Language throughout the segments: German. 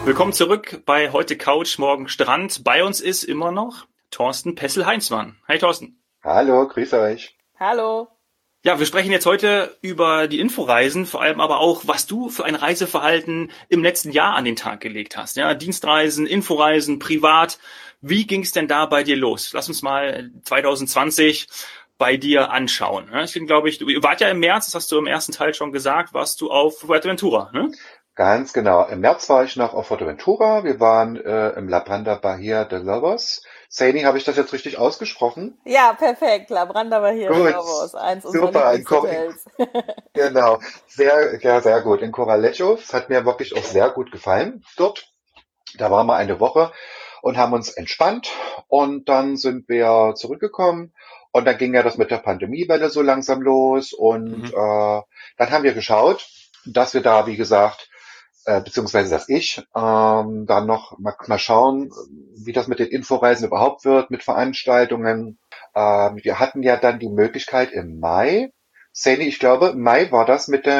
Willkommen zurück bei Heute Couch, morgen Strand. Bei uns ist immer noch Thorsten Pessel-Heinzmann. Hi Thorsten. Hallo, grüß euch. Hallo. Ja, wir sprechen jetzt heute über die Inforeisen, vor allem aber auch, was du für ein Reiseverhalten im letzten Jahr an den Tag gelegt hast. Ja, Dienstreisen, Inforeisen, privat. Wie ging es denn da bei dir los? Lass uns mal 2020 bei dir anschauen. Ich bin, glaube ich, du wart ja im März, das hast du im ersten Teil schon gesagt, warst du auf Fuerteventura, ne? Ganz genau. Im März war ich noch auf Fuerteventura. Wir waren im La Branda Bahía de Lobos. Saini, habe ich das jetzt richtig ausgesprochen? Ja, perfekt. La Branda Bahía de Gut, Lobos, eins unserer super. Lieblingshotels. Genau, sehr gut. In Coralejo. Es hat mir wirklich auch sehr gut gefallen dort. Da waren wir eine Woche und haben uns entspannt. Und dann sind wir zurückgekommen. Und dann ging ja das mit der Pandemiewelle so langsam los. Und Mhm. dann haben wir geschaut, dass wir da, wie gesagt, beziehungsweise dass ich dann noch mal schauen, wie das mit den Inforeisen überhaupt wird, mit Veranstaltungen. Wir hatten ja dann die Möglichkeit im Mai, Sani, ich glaube, im Mai war das mit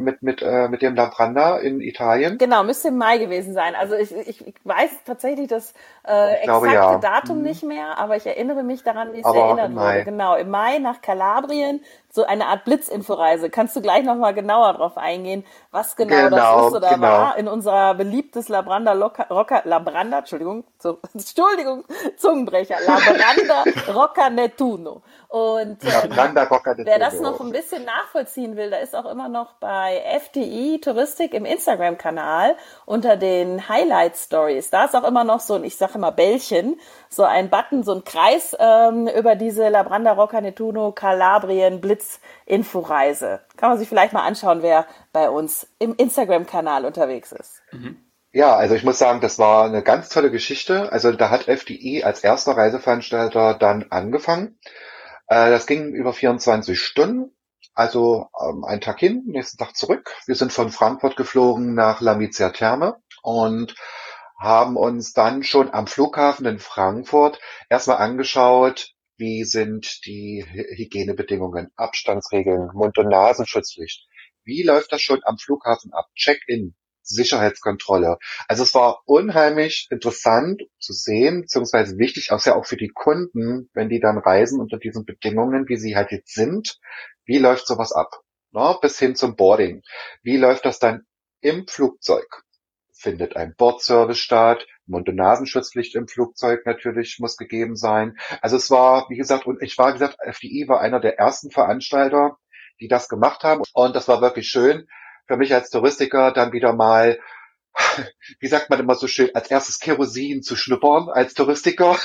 dem La Branda in Italien. Genau, müsste im Mai gewesen sein. Also ich weiß tatsächlich das Ich glaube exakte ja. Datum nicht mehr, aber ich erinnere mich daran, wie es Aber im erinnert wurde. Mai. Genau, im Mai nach Kalabrien, so eine Art Blitzinforeise. Kannst du gleich nochmal genauer drauf eingehen, was genau das ist oder Genau. war in unserer beliebtes La Branda La Branda, Entschuldigung, Zungenbrecher, La Branda Rocca Nettuno. Und La Branda Rocca de wer das noch Tudo. ein bisschen nachvollziehen will, da ist auch immer noch bei FDI Touristik im Instagram-Kanal unter den Highlight-Stories. Da ist auch immer noch so ein, ich sage immer Bällchen, so ein Button, so ein Kreis über diese La Branda Rocca Nettuno Kalabrien Blitz-Inforeise. Kann man sich vielleicht mal anschauen, wer bei uns im Instagram-Kanal unterwegs ist. Mhm. Ja, also ich muss sagen, das war eine ganz tolle Geschichte. Also da hat FDI als erster Reiseveranstalter dann angefangen. Das ging über 24 Stunden, also einen Tag hin, nächsten Tag zurück. Wir sind von Frankfurt geflogen nach Lamizia Terme und haben uns dann schon am Flughafen in Frankfurt erstmal angeschaut, wie sind die Hygienebedingungen, Abstandsregeln, Mund- und Nasenschutzpflicht. Wie läuft das schon am Flughafen ab? Check-in, Sicherheitskontrolle. Also es war unheimlich interessant zu sehen, beziehungsweise wichtig auch sehr auch für die Kunden, wenn die dann reisen unter diesen Bedingungen, wie sie halt jetzt sind. Wie läuft sowas ab? Na, bis hin zum Boarding. Wie läuft das dann im Flugzeug? Findet ein Bordservice statt? Mund- und Nasenschutzpflicht im Flugzeug natürlich muss gegeben sein. Also es war, wie gesagt, und ich war, wie gesagt, FDI war einer der ersten Veranstalter, die das gemacht haben. Und das war wirklich schön für mich als Touristiker dann wieder mal, wie sagt man immer so schön, als erstes Kerosin zu schnuppern als Touristiker,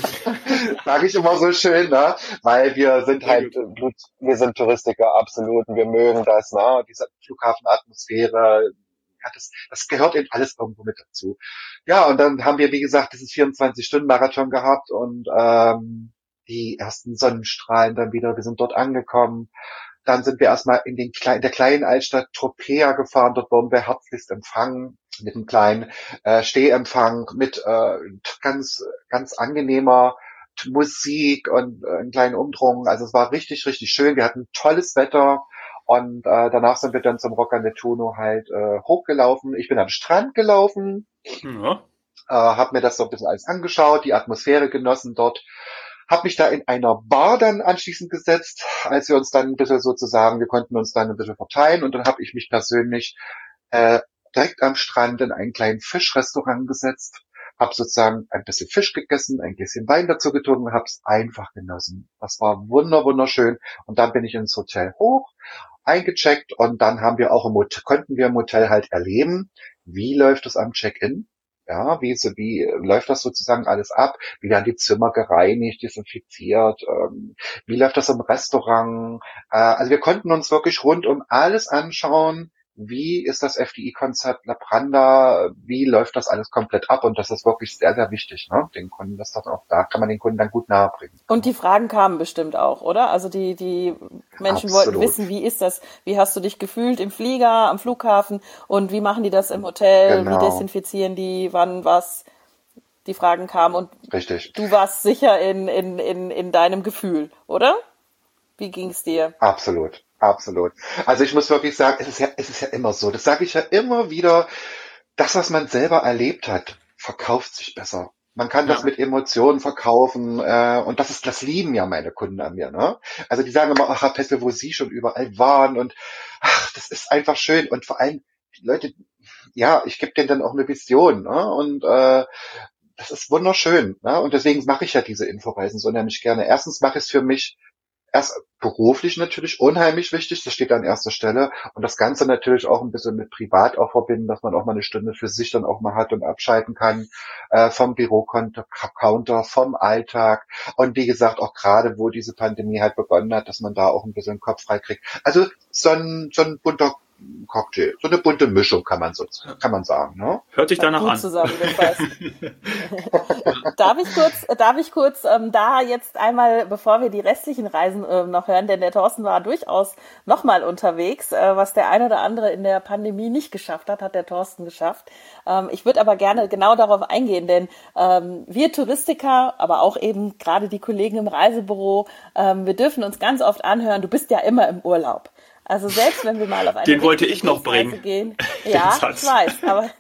sage ich immer so schön, ne? Weil wir sind Sehr halt, gut. wir sind Touristiker absolut und wir mögen das, ne? Diese Flughafenatmosphäre, ja, das gehört eben alles irgendwo mit dazu. Ja, und dann haben wir, wie gesagt, dieses 24-Stunden-Marathon gehabt und die ersten Sonnenstrahlen dann wieder, wir sind dort angekommen. Dann sind wir erstmal in der kleinen Altstadt Tropea gefahren. Dort wurden wir herzlichst empfangen mit einem kleinen Stehempfang, mit ganz angenehmer Musik und einen kleinen Umdrung. Also es war richtig, richtig schön. Wir hatten tolles Wetter. Und danach sind wir dann zum Rocca Nettuno halt hochgelaufen. Ich bin am Strand gelaufen, Ja. habe mir das so ein bisschen alles angeschaut, die Atmosphäre genossen dort. Habe mich da in einer Bar dann anschließend gesetzt, als wir uns dann ein bisschen sozusagen, wir konnten uns dann ein bisschen verteilen und dann habe ich mich persönlich äh, direkt am Strand in einen kleinen Fischrestaurant gesetzt, habe sozusagen ein bisschen Fisch gegessen, ein bisschen Wein dazu getrunken und habe es einfach genossen. Das war wunderschön und dann bin ich ins Hotel hoch, eingecheckt und dann haben wir auch konnten wir im Hotel halt erleben, wie läuft es am Check-in. Ja, wie läuft das sozusagen alles ab? Wie werden die Zimmer gereinigt, desinfiziert? Wie läuft das im Restaurant? Also wir konnten uns wirklich rund um alles anschauen. Wie ist das FDI-Konzept La Branda? Wie läuft das alles komplett ab? Und das ist wirklich sehr, sehr wichtig, ne? Den Kunden das dann auch, da kann man den Kunden dann gut nahebringen. Und die Fragen kamen bestimmt auch, oder? Also die Menschen wollten Absolut. wissen, wie ist das? Wie hast du dich gefühlt im Flieger, am Flughafen? Und wie machen die das im Hotel? Wie Genau. desinfizieren die? Wann was? Die Fragen kamen und Richtig. du warst sicher in deinem Gefühl, oder? Wie ging's dir? Absolut. Absolut. Also ich muss wirklich sagen, es ist ja immer so. Das sage ich ja immer wieder. das, was man selber erlebt hat, verkauft sich besser. Man kann das Ja. mit Emotionen verkaufen, und das lieben ja meine Kunden an mir, ne? Also die sagen immer, ach, Herr Pessel, wo Sie schon überall waren und ach, das ist einfach schön. Und vor allem, die Leute, ja, ich gebe denen dann auch eine Vision, ne? Und das ist wunderschön, ne? Und deswegen mache ich ja diese Inforeisen so unheimlich gerne. Erstens mache ich es für mich erst beruflich natürlich unheimlich wichtig, das steht an erster Stelle. Und das Ganze natürlich auch ein bisschen mit privat auch verbinden, dass man auch mal eine Stunde für sich dann auch mal hat und abschalten kann, vom Bürocounter, vom Alltag. Und wie gesagt, auch gerade, wo diese Pandemie halt begonnen hat, dass man da auch ein bisschen den Kopf frei kriegt. Also so ein bunter Cocktail, so eine bunte Mischung kann man sagen, ne? Hört sich danach Gut an. zusammengefasst. Darf ich kurz da jetzt einmal, bevor wir die restlichen Reisen noch hören, denn der Thorsten war durchaus nochmal unterwegs, was der eine oder andere in der Pandemie nicht geschafft hat der Thorsten geschafft. Ich würde aber gerne genau darauf eingehen, denn wir Touristiker, aber auch eben gerade die Kollegen im Reisebüro, wir dürfen uns ganz oft anhören, du bist ja immer im Urlaub. Also selbst wenn wir mal auf eine Den wollte ich noch bringen. Gehen, ja, ich weiß, aber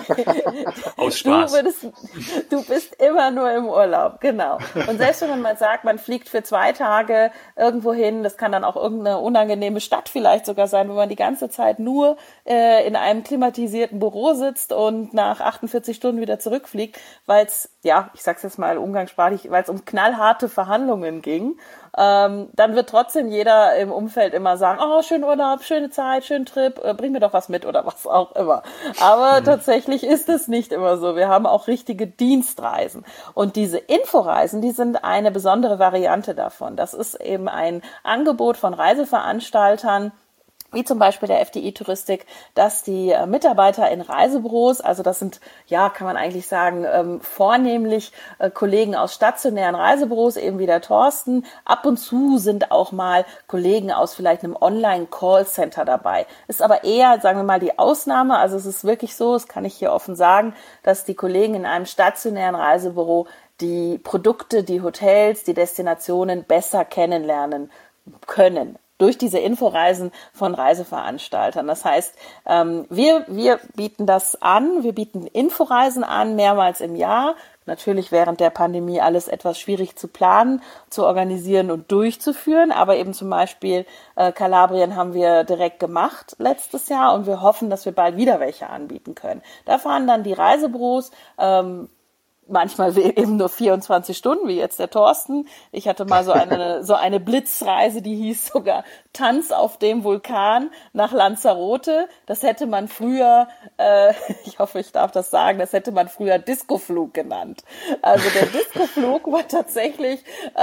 aus Spaß. du bist immer nur im Urlaub, genau. Und selbst wenn man mal sagt, man fliegt für 2 Tage irgendwo hin, das kann dann auch irgendeine unangenehme Stadt vielleicht sogar sein, wo man die ganze Zeit nur in einem klimatisierten Büro sitzt und nach 48 Stunden wieder zurückfliegt, weil es, ja, ich sag's jetzt mal umgangssprachlich, weil es um knallharte Verhandlungen ging. Dann wird trotzdem jeder im Umfeld immer sagen, oh, schönen Urlaub, schöne Zeit, schönen Trip, bring mir doch was mit oder was auch immer. Aber tatsächlich ist es nicht immer so. Wir haben auch richtige Dienstreisen. Und diese Inforeisen, die sind eine besondere Variante davon. Das ist eben ein Angebot von Reiseveranstaltern, wie zum Beispiel der FDI Touristik, dass die Mitarbeiter in Reisebüros, also das sind, ja, kann man eigentlich sagen, vornehmlich Kollegen aus stationären Reisebüros, eben wie der Thorsten. Ab und zu sind auch mal Kollegen aus vielleicht einem Online-Callcenter dabei. Ist aber eher, sagen wir mal, die Ausnahme. Also es ist wirklich so, das kann ich hier offen sagen, dass die Kollegen in einem stationären Reisebüro die Produkte, die Hotels, die Destinationen besser kennenlernen können. Durch diese Inforeisen von Reiseveranstaltern. Das heißt, wir bieten das an, wir bieten Inforeisen an, mehrmals im Jahr. Natürlich während der Pandemie alles etwas schwierig zu planen, zu organisieren und durchzuführen. Aber eben zum Beispiel Kalabrien haben wir direkt gemacht letztes Jahr und wir hoffen, dass wir bald wieder welche anbieten können. Da fahren dann die Reisebüros, manchmal eben nur 24 Stunden, wie jetzt der Thorsten. Ich hatte mal so eine Blitzreise, die hieß sogar Tanz auf dem Vulkan nach Lanzarote. Das hätte man früher, ich hoffe, ich darf das sagen, das hätte man früher Discoflug genannt. Also der Discoflug war tatsächlich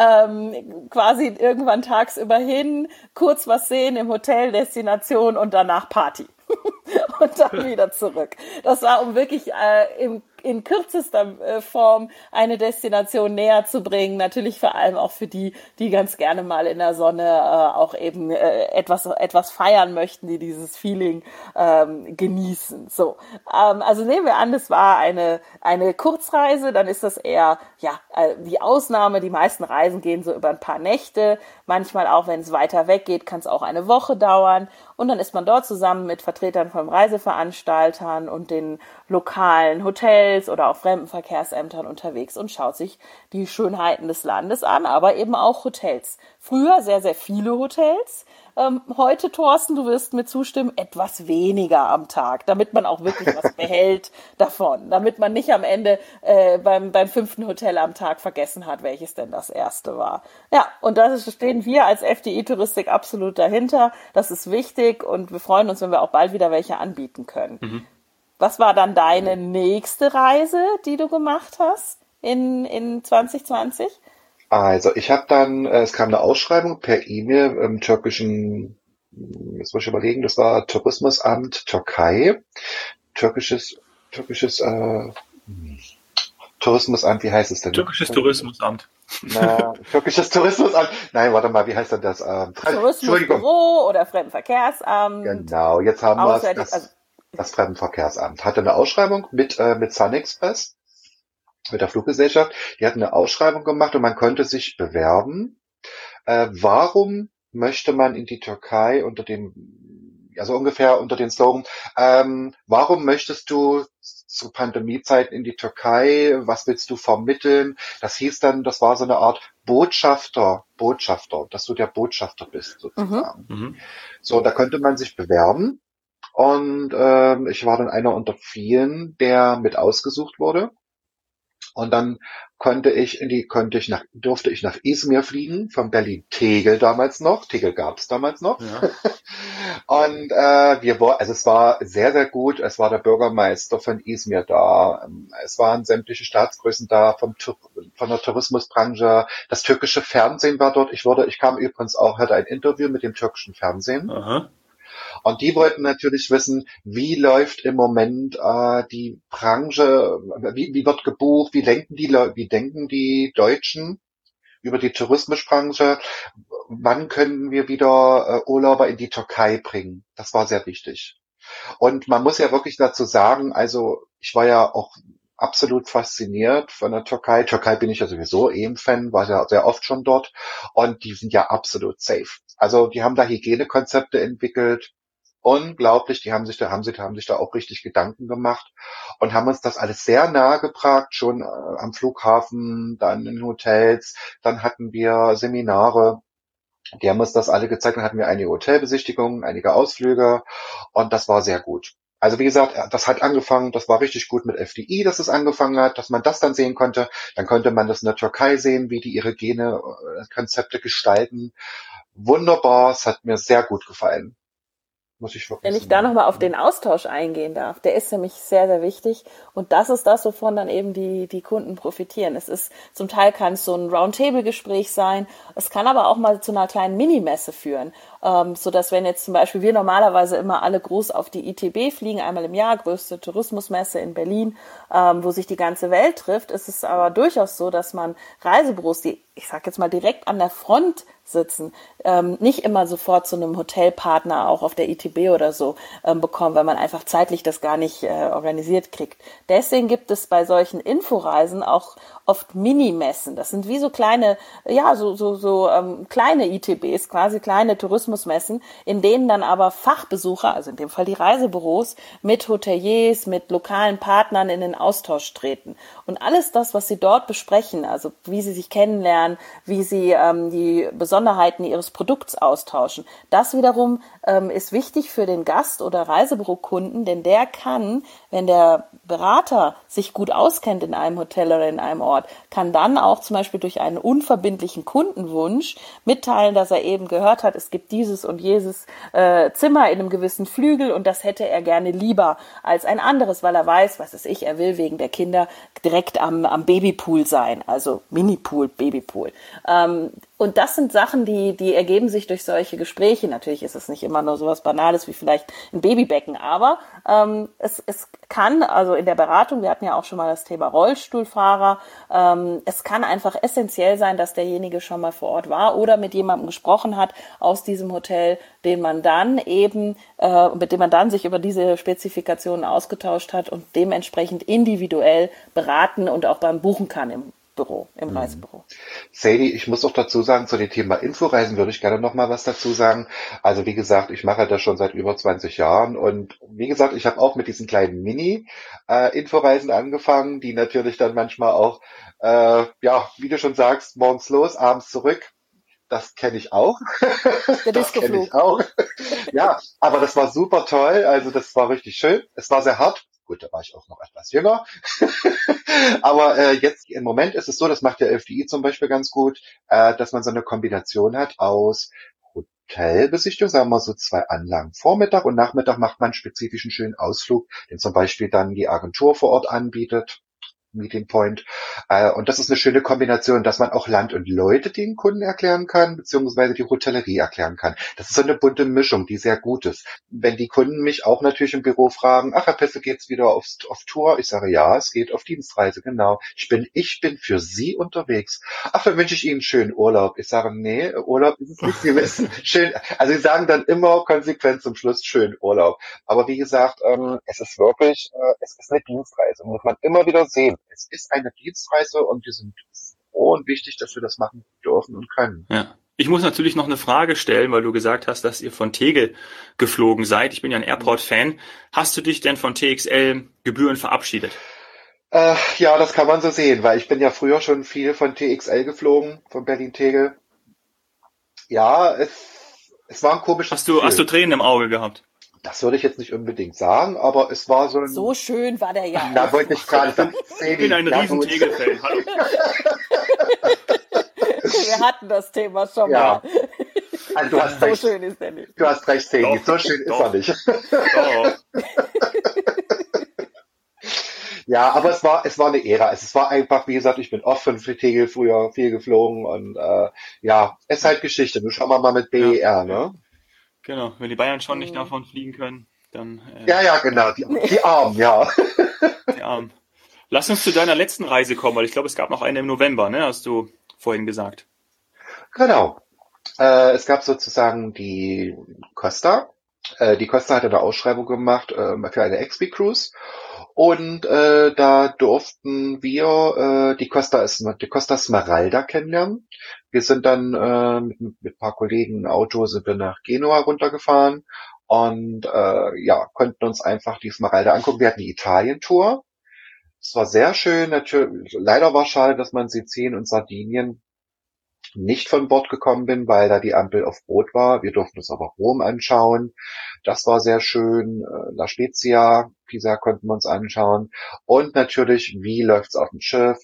quasi irgendwann tagsüber hin, kurz was sehen im Hotel, Destination und danach Party. Und dann wieder zurück. Das war, um wirklich in kürzester Form eine Destination näher zu bringen. Natürlich vor allem auch für die, die ganz gerne mal in der Sonne auch eben etwas feiern möchten, die dieses Feeling genießen. So, also nehmen wir an, das war eine Kurzreise, dann ist das eher die Ausnahme. Die meisten Reisen gehen so über ein paar Nächte. Manchmal auch, wenn es weiter weg geht, kann es auch eine Woche dauern. Und dann ist man dort zusammen mit Vertretern von Reiseveranstaltern und den lokalen Hotels oder auch Fremdenverkehrsämtern unterwegs und schaut sich die Schönheiten des Landes an, aber eben auch Hotels. Früher sehr, sehr viele Hotels. Heute, Thorsten, du wirst mir zustimmen, etwas weniger am Tag, damit man auch wirklich was behält davon, damit man nicht am Ende beim 5. Hotel am Tag vergessen hat, welches denn das erste war. Ja, und da stehen wir als FDI Touristik absolut dahinter. Das ist wichtig und wir freuen uns, wenn wir auch bald wieder welche anbieten können. Mhm. Was war dann deine nächste Reise, die du gemacht hast in 2020? Also ich habe dann, es kam eine Ausschreibung per E-Mail im türkischen, jetzt muss ich überlegen, das war Tourismusamt Türkei, türkisches Tourismusamt, wie heißt es denn? Türkisches Tourismusamt. Türkisches Tourismusamt. Nein, warte mal, wie heißt denn das? Tourismusbüro oder Fremdenverkehrsamt. Genau, jetzt haben wir das Fremdenverkehrsamt. Hatte eine Ausschreibung mit SunExpress, mit der Fluggesellschaft. Die hatten eine Ausschreibung gemacht und man konnte sich bewerben. Warum möchte man in die Türkei unter dem also ungefähr unter den Slogan, warum möchtest du zu Pandemiezeiten in die Türkei? Was willst du vermitteln? Das hieß dann, das war so eine Art Botschafter, dass du der Botschafter bist, sozusagen. Mhm. So, da könnte man sich bewerben. Und ich war dann einer unter vielen, der mit ausgesucht wurde. Und dann durfte ich nach Izmir fliegen, von Berlin-Tegel damals noch. Tegel gab es damals noch. Ja. Und also es war sehr, sehr gut. Es war der Bürgermeister von Izmir da. Es waren sämtliche Staatsgrößen da von der Tourismusbranche. Das türkische Fernsehen war dort. Ich kam übrigens auch, hatte ein Interview mit dem türkischen Fernsehen. Aha. Und die wollten natürlich wissen, wie läuft im Moment die Branche, wie wird gebucht, wie denken die Deutschen über die Tourismusbranche, wann können wir wieder Urlauber in die Türkei bringen? Das war sehr wichtig. Und man muss ja wirklich dazu sagen, also ich war ja auch absolut fasziniert von der Türkei. Türkei bin ich ja sowieso ein Fan, war ja sehr oft schon dort. Und die sind ja absolut safe. Also die haben da Hygienekonzepte entwickelt. Unglaublich, haben sich da auch richtig Gedanken gemacht und haben uns das alles sehr nahe gebracht, schon am Flughafen, dann in Hotels, dann hatten wir Seminare, die haben uns das alle gezeigt, dann hatten wir einige Hotelbesichtigungen, einige Ausflüge und das war sehr gut. Also wie gesagt, das hat angefangen, das war richtig gut mit FDI, dass es angefangen hat, dass man das dann sehen konnte. Dann konnte man das in der Türkei sehen, wie die ihre Hygienekonzepte gestalten. Wunderbar, es hat mir sehr gut gefallen. Muss ich wirklich Wenn ich da sagen. nochmal auf den Austausch eingehen darf, der ist nämlich sehr, sehr wichtig. Und das ist das, wovon dann eben die Kunden profitieren. Zum Teil kann es so ein Roundtable-Gespräch sein. Es kann aber auch mal zu einer kleinen Minimesse führen. Sodass wenn jetzt zum Beispiel wir normalerweise immer alle groß auf die ITB fliegen, einmal im Jahr, größte Tourismusmesse in Berlin, wo sich die ganze Welt trifft, ist es aber durchaus so, dass man Reisebüros, die, ich sag jetzt mal, direkt an der Front sitzen, nicht immer sofort zu einem Hotelpartner auch auf der ITB oder so bekommen, weil man einfach zeitlich das gar nicht organisiert kriegt. Deswegen gibt es bei solchen Inforeisen auch oft Minimessen. Das sind wie so kleine, ja, kleine ITBs, quasi kleine Tourismusmessen, in denen dann aber Fachbesucher, also in dem Fall die Reisebüros, mit Hoteliers, mit lokalen Partnern in den Austausch treten. Und alles das, was sie dort besprechen, also wie sie sich kennenlernen, wie sie die Besonderheiten ihres Produkts austauschen, das wiederum ist wichtig für den Gast- oder Reisebürokunden, denn der kann, wenn der Berater sich gut auskennt in einem Hotel oder in einem Ort, kann dann auch zum Beispiel durch einen unverbindlichen Kundenwunsch mitteilen, dass er eben gehört hat, es gibt dieses und jenes Zimmer in einem gewissen Flügel und das hätte er gerne lieber als ein anderes, weil er weiß, was weiß ich, er will wegen der Kinder direkt am Babypool sein, also Minipool, Babypool. Und das sind Sachen, die ergeben sich durch solche Gespräche. Natürlich ist es nicht immer nur sowas Banales wie vielleicht ein Babybecken, aber es kann, also in der Beratung, wir hatten ja auch schon mal das Thema Rollstuhlfahrer, es kann einfach essentiell sein, dass derjenige schon mal vor Ort war oder mit jemandem gesprochen hat aus diesem Hotel, mit dem man dann sich über diese Spezifikationen ausgetauscht hat und dementsprechend individuell beraten und auch beim Buchen kann im Reisebüro. Sadie, ich muss auch dazu sagen, zu dem Thema Inforeisen würde ich gerne noch mal was dazu sagen. Also wie gesagt, ich mache das schon seit über 20 Jahren und wie gesagt, ich habe auch mit diesen kleinen Mini-Inforeisen angefangen, die natürlich dann manchmal auch, ja, wie du schon sagst, morgens los, abends zurück. Das kenne ich auch. Der Das kenne Discoflug. ich auch. Ja, aber das war super toll. Also das war richtig schön. Es war sehr hart. Gut, da war ich auch noch etwas jünger. Aber jetzt im Moment ist es so, das macht der FDI zum Beispiel ganz gut, dass man so eine Kombination hat aus Hotelbesichtigung, sagen wir mal so 2 Anlagen. Vormittag und Nachmittag macht man einen spezifischen schönen Ausflug, den zum Beispiel dann die Agentur vor Ort anbietet. Meeting Point. Und das ist eine schöne Kombination, dass man auch Land und Leute den Kunden erklären kann, beziehungsweise die Hotellerie erklären kann. Das ist so eine bunte Mischung, die sehr gut ist. Wenn die Kunden mich auch natürlich im Büro fragen, ach Herr Pesse, geht's wieder auf Tour? Ich sage, ja, es geht auf Dienstreise, genau. Ich bin für Sie unterwegs. Ach, dann wünsche ich Ihnen einen schönen Urlaub. Ich sage, nee, Urlaub ist es nicht. Sie wissen, schön. Also Sie sagen dann immer konsequent zum Schluss schönen Urlaub. Aber wie gesagt, es ist wirklich, es ist eine Dienstreise, muss man immer wieder sehen. Es ist eine Dienstreise und wir sind froh und wichtig, dass wir das machen dürfen und können. Ja. Ich muss natürlich noch eine Frage stellen, weil du gesagt hast, dass ihr von Tegel geflogen seid. Ich bin ja ein Airport-Fan. Hast du dich denn von TXL gebührend verabschiedet? Ja, das kann man so sehen, weil ich bin ja früher schon viel von TXL geflogen, von Berlin-Tegel. Ja, es war ein komisches Hast du Gefühl. Tränen im Auge gehabt? Das würde ich jetzt nicht unbedingt sagen, aber es war so So ein, schön war der ja da auch wollte ich nicht. gerade sagen, Ich bin ein ja riesen gut. Tegel-Fan. Hallo. Wir hatten das Thema schon Ja, mal. also du hast So recht. schön ist der nicht. Du hast recht, Segi. Doch, So schön ist er doch. nicht. Doch. Ja, aber es war eine Ära. Es war einfach, wie gesagt, ich bin oft von Tegel früher viel geflogen und ja, es ist halt Geschichte. Nun schauen wir mal mit Ja, BER, ne? genau. Wenn die Bayern schon nicht Mhm. davon fliegen können, dann Ja, genau, die Armen, ja. die Armen. Lass uns zu deiner letzten Reise kommen, weil ich glaube, es gab noch eine im November, ne? Hast du vorhin gesagt. Genau. Es gab sozusagen die Costa. Die Costa hat eine Ausschreibung gemacht für eine XP-Cruise. Und da durften wir die Costa Smeralda kennenlernen. Wir sind dann mit ein paar Kollegen im Auto sind wir nach Genua runtergefahren und ja, konnten uns einfach die Smeralda angucken. Wir hatten die Italien-Tour. Es war sehr schön. Natürlich, leider war es schade, dass man Sizilien und Sardinien nicht von Bord gekommen bin, weil da die Ampel auf Rot war. Wir durften uns aber Rom anschauen. Das war sehr schön. La Spezia, Pisa konnten wir uns anschauen. Und natürlich, wie läuft's auf dem Schiff?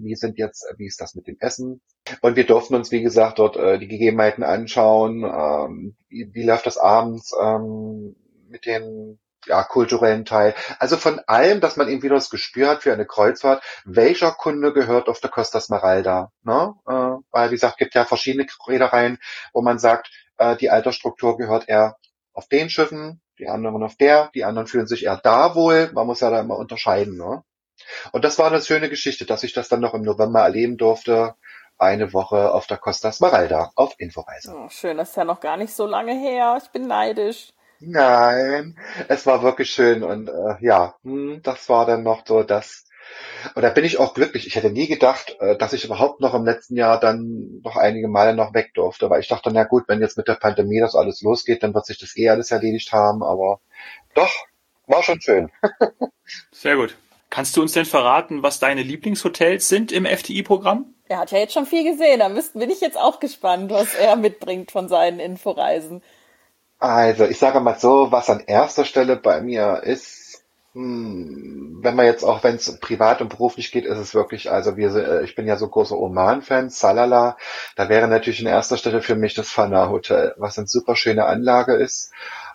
Wie ist das mit dem Essen? Und wir durften uns, wie gesagt, dort die Gegebenheiten anschauen. Wie läuft das abends mit den kulturellen Teil. Also von allem, dass man eben wieder das Gespür hat für eine Kreuzfahrt, welcher Kunde gehört auf der Costa Smeralda. Ne? Weil, wie gesagt, gibt ja verschiedene Reedereien, wo man sagt, die Altersstruktur gehört eher auf den Schiffen, die anderen auf der, die anderen fühlen sich eher da wohl. Man muss ja da immer unterscheiden. Ne? Und das war eine schöne Geschichte, dass ich das dann noch im November erleben durfte. Eine Woche auf der Costa Smeralda auf Inforeise. Oh, schön, das ist ja noch gar nicht so lange her. Ich bin neidisch. Nein, es war wirklich schön und das war dann noch so das. Und da bin ich auch glücklich. Ich hätte nie gedacht, dass ich überhaupt noch im letzten Jahr dann noch einige Male noch weg durfte, weil ich dachte, na gut, wenn jetzt mit der Pandemie das alles losgeht, dann wird sich das eh alles erledigt haben, aber doch, war schon schön. Sehr gut. Kannst du uns denn verraten, was deine Lieblingshotels sind im FTI-Programm? Er hat ja jetzt schon viel gesehen, bin ich jetzt auch gespannt, was er mitbringt von seinen Inforeisen. Also, ich sage mal so, was an erster Stelle bei mir ist, wenn man jetzt auch, wenn es privat und beruflich geht, ist es wirklich, also ich bin ja so großer Oman-Fan, Salala, da wäre natürlich in erster Stelle für mich das Fana Hotel, was eine super schöne Anlage ist,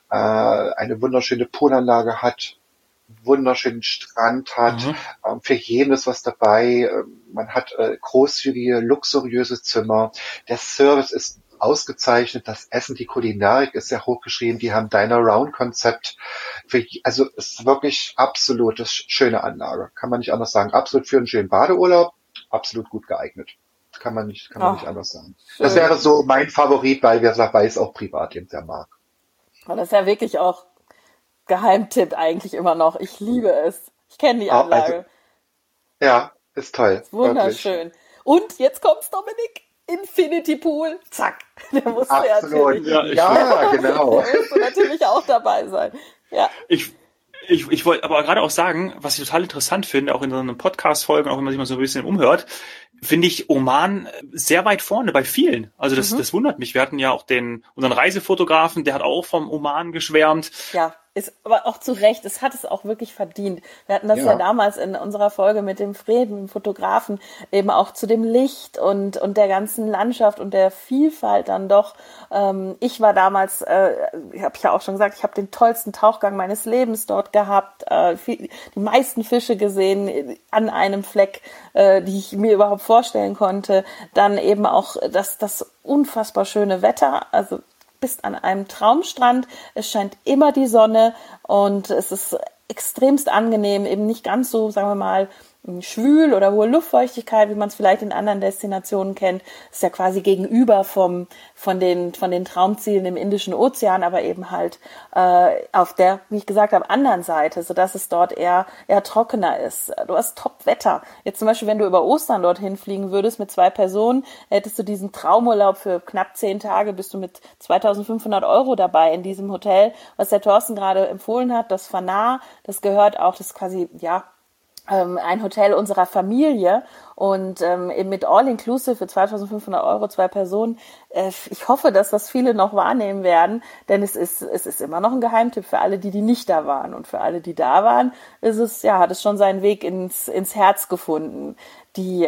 eine wunderschöne Poolanlage hat, wunderschönen Strand hat, Mhm. für jeden ist was dabei, man hat großzügige, luxuriöse Zimmer, der Service ist ausgezeichnet, das Essen, die Kulinarik ist sehr hochgeschrieben, die haben Dine-Around-Konzept, also es ist wirklich absolutes schöne Anlage, kann man nicht anders sagen, absolut für einen schönen Badeurlaub, absolut gut geeignet. Kann man nicht anders sagen. Das Schön. wäre so mein Favorit, weil ich es auch privat eben sehr mag. Und das ist ja wirklich auch Geheimtipp eigentlich immer noch. Ich liebe es. Ich kenne die Also, Anlage. ja, ist toll. Ist wunderschön. Und jetzt kommt's, Dominik. Infinity Pool. Zack. Der musste Absolut. natürlich. Ja, Genau. Der musste natürlich auch dabei sein. Ja. Ich wollte aber gerade auch sagen, was ich total interessant finde, auch in so einer Podcast-Folge, auch wenn man sich mal so ein bisschen umhört, finde ich Oman sehr weit vorne bei vielen. Also das wundert mich. Wir hatten ja auch unseren Reisefotografen, der hat auch vom Oman geschwärmt. Ja, ist aber auch zu Recht. Es hat es auch wirklich verdient. Wir hatten das ja damals in unserer Folge mit dem Fred, mit dem Fotografen, eben auch zu dem Licht und der ganzen Landschaft und der Vielfalt dann doch. Ich war damals, habe ich ja auch schon gesagt, ich habe den tollsten Tauchgang meines Lebens dort gehabt, die meisten Fische gesehen an einem Fleck, die ich mir überhaupt vorstellen konnte. Dann eben auch das unfassbar schöne Wetter, also bist an einem Traumstrand, es scheint immer die Sonne und es ist extremst angenehm, eben nicht ganz so, sagen wir mal, schwül oder hohe Luftfeuchtigkeit, wie man es vielleicht in anderen Destinationen kennt. Das ist ja quasi gegenüber von den Traumzielen im Indischen Ozean, aber eben halt auf der, wie ich gesagt habe, anderen Seite, sodass es dort eher trockener ist. Du hast Top-Wetter. Jetzt zum Beispiel, wenn du über Ostern dorthin fliegen würdest mit 2 Personen, hättest du diesen Traumurlaub für knapp 10 Tage, bist du mit 2.500 € dabei in diesem Hotel, was der Thorsten gerade empfohlen hat, das Fanar, das gehört auch, das ist quasi, ja, ein Hotel unserer Familie und eben mit All-Inclusive für 2.500 €, 2 Personen. Ich hoffe, dass das viele noch wahrnehmen werden, denn es ist immer noch ein Geheimtipp für alle, die nicht da waren. Und für alle, die da waren, hat es schon seinen Weg ins Herz gefunden. Die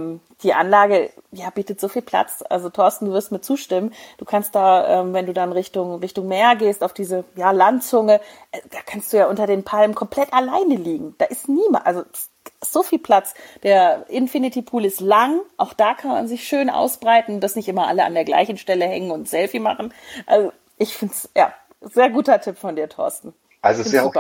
Anlage, ja, bietet so viel Platz. Also Thorsten, du wirst mir zustimmen. Du kannst da, wenn du dann Richtung Meer gehst, auf diese, ja, Landzunge, da kannst du ja unter den Palmen komplett alleine liegen. Da ist niemand, also so viel Platz. Der Infinity Pool ist lang. Auch da kann man sich schön ausbreiten, dass nicht immer alle an der gleichen Stelle hängen und ein Selfie machen. Also ich finde es, ja, sehr guter Tipp von dir, Thorsten. Also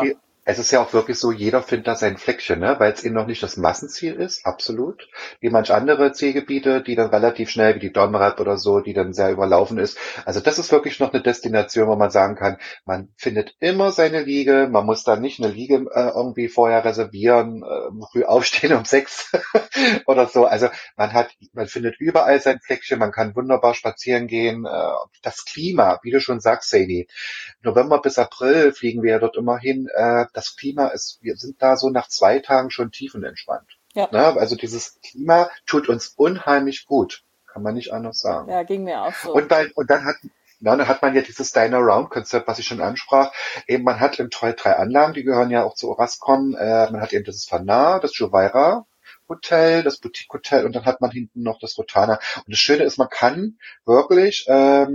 es ist ja auch wirklich so, jeder findet da sein Fleckchen, ne? Weil es eben noch nicht das Massenziel ist, absolut. Wie manch andere Zielgebiete, die dann relativ schnell, wie die Domrep oder so, die dann sehr überlaufen ist. Also das ist wirklich noch eine Destination, wo man sagen kann, man findet immer seine Liege, man muss da nicht eine Liege irgendwie vorher reservieren, früh aufstehen um 6 oder so. Also man findet überall sein Fleckchen, man kann wunderbar spazieren gehen. Das Klima, wie du schon sagst, Saini, November bis April fliegen wir ja dort immer hin. Das Klima ist, wir sind da so nach 2 Tagen schon tiefenentspannt. Ja. Ne? Also dieses Klima tut uns unheimlich gut. Kann man nicht anders sagen. Ja, ging mir auch so. Und dann hat man ja dieses Dine-Around-Konzept, was ich schon ansprach. Eben, man hat im Troll 3 Anlagen, die gehören ja auch zu Orascom. Man hat eben das Fanar, das Juvaira Hotel, das Boutique Hotel und dann hat man hinten noch das Rotana. Und das Schöne ist, man kann wirklich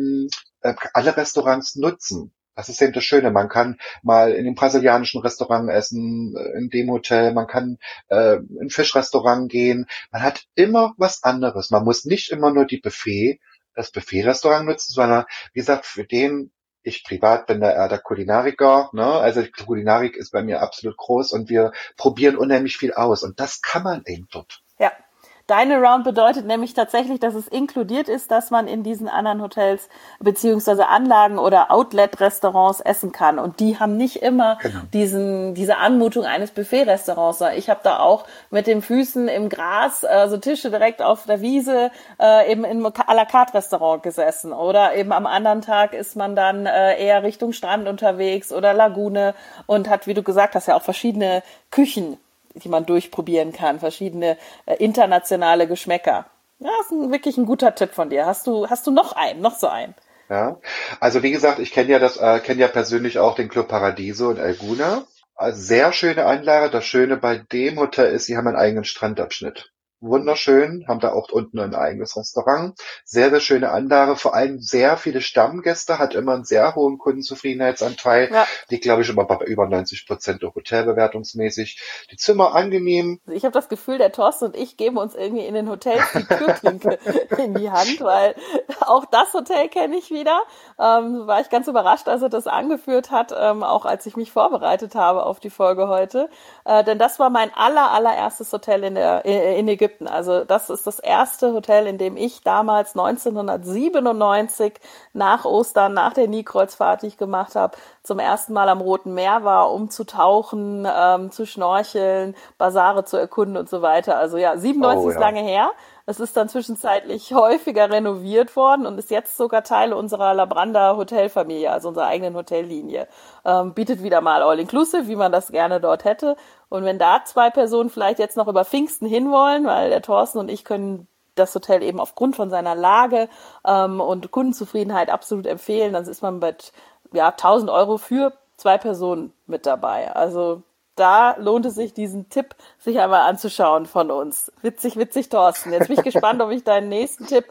alle Restaurants nutzen. Das ist eben das Schöne. Man kann mal in dem brasilianischen Restaurant essen, in dem Hotel. Man kann in ein Fischrestaurant gehen. Man hat immer was anderes. Man muss nicht immer nur das Buffet-Restaurant nutzen, sondern wie gesagt, ich privat bin der Kulinariker, ne? Also die Kulinarik ist bei mir absolut groß und wir probieren unheimlich viel aus. Und das kann man eben dort. Ja. Dine Around bedeutet nämlich tatsächlich, dass es inkludiert ist, dass man in diesen anderen Hotels beziehungsweise Anlagen oder Outlet-Restaurants essen kann. Und die haben nicht immer diese Anmutung eines Buffet-Restaurants. Ich habe da auch mit den Füßen im Gras, also Tische direkt auf der Wiese, eben im à la carte Restaurant gesessen. Oder eben am anderen Tag ist man dann eher Richtung Strand unterwegs oder Lagune und hat, wie du gesagt hast, ja auch verschiedene Küchen, die man durchprobieren kann, verschiedene internationale Geschmäcker. Ja, ist wirklich ein guter Tipp von dir. Hast du noch so einen? Ja, also wie gesagt, ich kenne ja persönlich auch den Club Paradiso in Alguna. Also sehr schöne Anlage. Das Schöne bei dem Hotel ist, sie haben einen eigenen Strandabschnitt. Wunderschön, haben da auch unten ein eigenes Restaurant. Sehr, sehr schöne Anlage, vor allem sehr viele Stammgäste, hat immer einen sehr hohen Kundenzufriedenheitsanteil. Ja. Die, glaube ich, immer bei über 90% hotelbewertungsmäßig. Die Zimmer angenehm. Ich habe das Gefühl, der Thorsten und ich geben uns irgendwie in den Hotels die Türklinke in die Hand, weil auch das Hotel kenne ich wieder. War ich ganz überrascht, als er das angeführt hat, auch als ich mich vorbereitet habe auf die Folge heute. Denn das war mein allererstes Hotel in Ägypten. Also das ist das erste Hotel, in dem ich damals 1997 nach Ostern, nach der Nilkreuzfahrt, die ich gemacht habe, zum ersten Mal am Roten Meer war, um zu tauchen, zu schnorcheln, Basare zu erkunden und so weiter. Also ja, 97 ist lange her. Es ist dann zwischenzeitlich häufiger renoviert worden und ist jetzt sogar Teil unserer Labranda Hotelfamilie, also unserer eigenen Hotellinie. Bietet wieder mal All-Inclusive, wie man das gerne dort hätte. Und wenn da 2 Personen vielleicht jetzt noch über Pfingsten hinwollen, weil der Thorsten und ich können das Hotel eben aufgrund von seiner Lage und Kundenzufriedenheit absolut empfehlen, dann ist man mit 1.000 € für 2 Personen mit dabei. Also da lohnt es sich, diesen Tipp sich einmal anzuschauen von uns. Witzig, Thorsten. Jetzt bin ich gespannt, ob ich deinen nächsten Tipp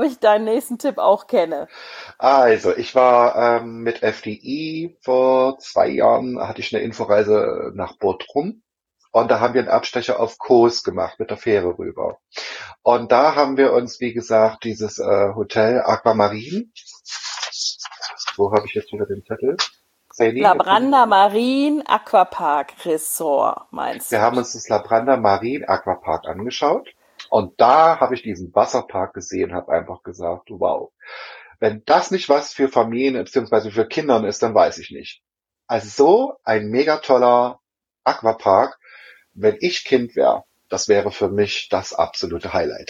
auch kenne. Also, ich war mit FDI vor 2 Jahren, hatte ich eine Inforeise nach Bodrum. Und da haben wir einen Abstecher auf Kos gemacht, mit der Fähre rüber. Und da haben wir uns, wie gesagt, dieses Hotel Aquamarine. Wo habe ich jetzt wieder den Zettel? Saini, Labranda Marine Aquapark Resort, meinst wir du? haben uns das Labranda Marine Aquapark angeschaut und da habe ich diesen Wasserpark gesehen, habe einfach gesagt, wow, wenn das nicht was für Familien bzw. für Kindern ist, dann weiß ich nicht. Also so ein mega toller Aquapark, wenn ich Kind wäre, das wäre für mich das absolute Highlight.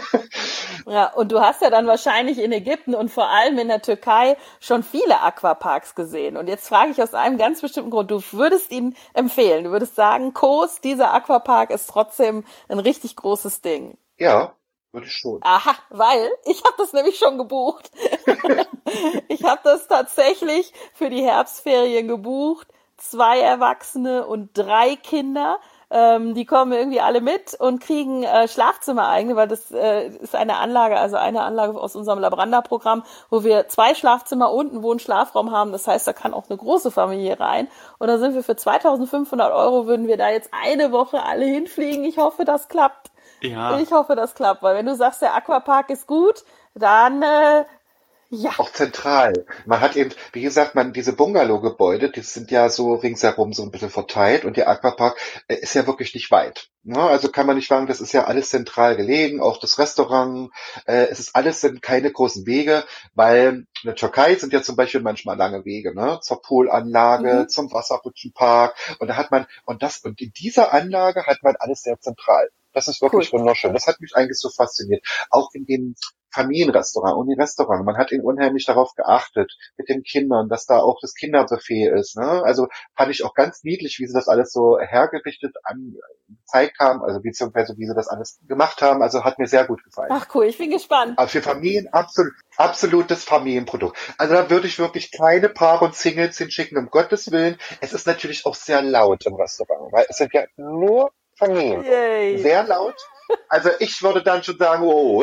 Ja, und du hast ja dann wahrscheinlich in Ägypten und vor allem in der Türkei schon viele Aquaparks gesehen. Und jetzt frage ich aus einem ganz bestimmten Grund, du würdest ihn empfehlen, du würdest sagen, Kos, dieser Aquapark ist trotzdem ein richtig großes Ding. Ja, würde ich schon. Aha, weil ich habe das nämlich schon gebucht. Ich habe das tatsächlich für die Herbstferien gebucht. 2 Erwachsene und 3 Kinder. Die kommen irgendwie alle mit und kriegen Schlafzimmer-eigene, weil das ist eine Anlage aus unserem Labranda-Programm, wo wir 2 Schlafzimmer und einen Wohn-Schlafraum haben. Das heißt, da kann auch eine große Familie rein. Und da sind wir für 2.500 € würden wir da jetzt eine Woche alle hinfliegen. Ich hoffe, das klappt. Ja. Ich hoffe, das klappt, weil wenn du sagst, der Aquapark ist gut, dann ja. Auch zentral. Man hat eben, wie gesagt, diese Bungalow-Gebäude, die sind ja so ringsherum so ein bisschen verteilt und der Aquapark ist ja wirklich nicht weit. Ne? Also kann man nicht sagen, das ist ja alles zentral gelegen, auch das Restaurant, sind keine großen Wege, weil in der Türkei sind ja zum Beispiel manchmal lange Wege, ne? Zur Poolanlage, zum Wasserrutschenpark und und in dieser Anlage hat man alles sehr zentral. Das ist wirklich Cool. wunderschön. Das hat mich eigentlich so fasziniert. Auch in dem Familienrestaurant und die Restaurant. Man hat ihn unheimlich darauf geachtet, mit den Kindern, dass da auch das Kinderbuffet ist. Ne? Also fand ich auch ganz niedlich, wie sie das alles so hergerichtet gezeigt haben, also beziehungsweise wie sie das alles gemacht haben. Also hat mir sehr gut gefallen. Ach cool, ich bin gespannt. Aber für Familien absolutes Familienprodukt. Also da würde ich wirklich keine Paar und Singles hinschicken, um Gottes Willen. Es ist natürlich auch sehr laut im Restaurant, weil es sind ja nur Familien. Yay. Sehr laut. Also ich würde dann schon sagen, oh.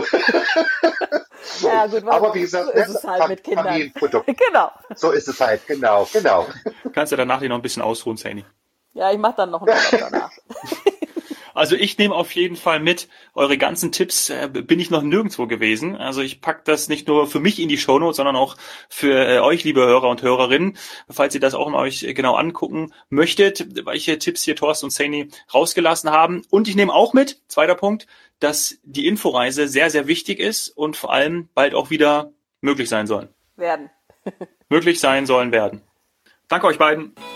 Ja, gut, Aber wie gesagt, so ist es halt mit Kindern. Familienprodukt. Genau. So ist es halt, genau. Kannst du danach dir noch ein bisschen ausruhen, Saini. Ja, ich mache dann noch einen Urlaub danach. Also ich nehme auf jeden Fall mit, eure ganzen Tipps bin ich noch nirgendwo gewesen. Also ich pack das nicht nur für mich in die Shownotes, sondern auch für euch, liebe Hörer und Hörerinnen, falls ihr das auch mal euch genau angucken möchtet, welche Tipps hier Thorsten und Saini rausgelassen haben. Und ich nehme auch mit, zweiter Punkt, dass die Inforeise sehr, sehr wichtig ist und vor allem bald auch wieder möglich sein soll. Werden. Möglich sein sollen werden. Danke euch beiden.